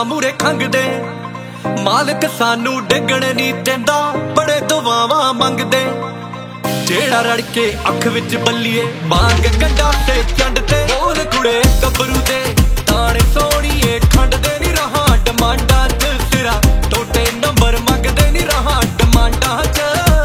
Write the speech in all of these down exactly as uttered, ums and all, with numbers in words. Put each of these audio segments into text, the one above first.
ਮੂਰੇ ਖੰਗਦੇ ਮਾਲਕ ਸਾਨੂੰ ਡਿੱਗਣ ਨਹੀਂ ਦਿੰਦਾ ਬੜੇ ਦੁਆਵਾਂ ਮੰਗਦੇ ਜਿਹੜਾ ਰੜ ਕੇ ਅੱਖ ਵਿੱਚ ਬੱਲੀਏ ਵਾਂਗ ਕੰਡਾ ਤੇ ਚੰਡ ਤੇ ਬੋਲ ਕੁੜੇ ਗੱਭਰੂ ਦੇ ਤਾਣੇ ਸੋਣੀਏ ਖੰਡਦੇ ਨਹੀਂ ਰਹਾ ਡਮਾਂਡਾਂ ਚ ਸਿਰਾ ਟੋਟੇ ਨੰਬਰ ਮੰਗਦੇ ਨਹੀਂ ਰਹਾ ਡਮਾਂਡਾਂ ਚ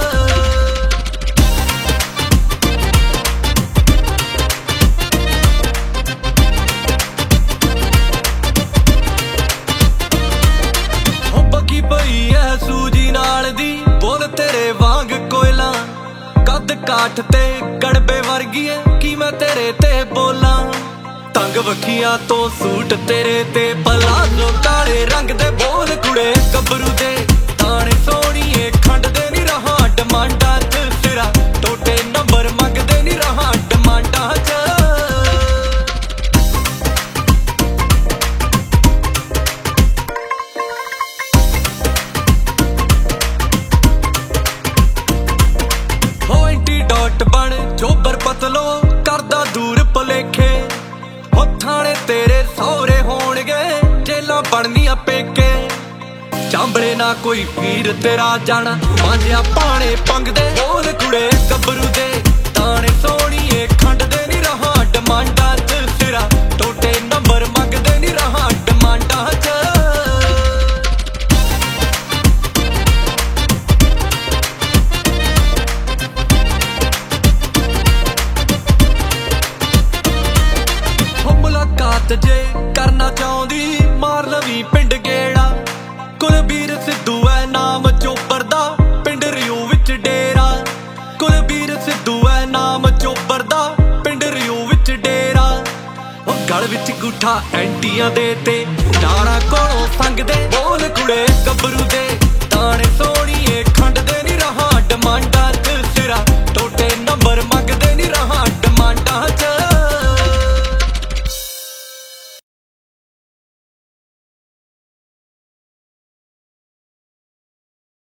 ਹੋ ਬੱਗੀ ਪਈ ਐ ਸੂਜੀ ਨਾਲ ਦੀ ਬੋਲ ਤੇਰੇ ਵਾਂਗ ਕੋਇਲਾ ਕੱਦ ਕਾਠ ਤੇ ਕੜਬੇ ਵਰਗੀਏ ਕੀ ਮੈਂ ਤੇਰੇ ਤੇ ਬੋਲਾਂ ਤੰਗ ਵਖੀਆਂ ਤੋਂ ਸੂਟ ਤੇਰੇ ਤੇ ਪਲਾਜ਼ੋ ਕਾਲੇ ਰੰਗ ਦੇ ਬੋਲ ਕੁੜੇ ਗੱਭਰੂ ਦੇ ਤਾਣੇ ਸੋਣੀਏ ਖੰਡਦੇ ਨਹੀਂ ਰਹਾ ਡਮਾਂਡਾਂ ਚ ਸਿਰਾ ਟੋਟੇ ਨੰਬਰ ਮੰਗਦੇ ਨਹੀਂ ਰਹਾ ਡਮਾਂਡਾਂ ਚ ਡਾਟ ਬਣ ਜੋਬਰ ਪਤਲੋ ਕਰਦਾ ਦੂਰ ਭੁਲੇਖੇ ਹੋ ਥਾਣੇ ਤੇਰੇ ਸਹੁਰੇ ਹੋਣਗੇ ਜੇਲਾਂ ਬਣਨੀਆਂ ਪੇਕੇ ਚਾਂਬਲੇ ਨਾ ਕੋਈ ਵੀਰ ਤੇਰਾ ਜਾਣਾ ਮਾਂਜਿਆ ਪਾਣੇ ਪੰਗਦੇ ਬੋਲ ਕੁੜੇ ਗੱਭਰੂ ਦੇ ਤਾਣੇ ਸੋਣੀਏ ਖੰਡਦੇ ਨਹੀਂ ਰਹਾ ਡਮਾਂਡਾਂ ਚ ਸਿਰਾ ਟੋਟੇ ਨੰਬਰ ਮੰਗਦੇ ਨਹੀਂ ਰਹਾ ਡਮਾਂਡਾਂ ਚ ਜੇ ਕਰਨਾ ਚਾਹੁੰਦੀ ਮਾਰ ਲਵੀ ਪਿੰਡ ਗੇੜਾ ਕੁਲਬੀਰ ਸਿੱਧੂ ਐ ਨਾਮ ਚੋਬਰ ਦਾ ਪਿੰਡ ਰਿਓ ਵਿੱਚ ਡੇਰਾ ਕੁਲਬੀਰ ਸਿੱਧੂ ਐ ਨਾਮ ਚੋਬਰ ਦਾ ਪਿੰਡ ਰਿਓ ਵਿੱਚ ਡੇਰਾ ਉਹ ਗਲ ਵਿੱਚ ਗੁੱਠਾ ਐਂਟੀਆਂ ਦੇ ਤੇ ਨਾਲਾਂ ਕੋਲੋਂ ਸੰਗਦੇ ਬੋਲ ਕੁੜੇ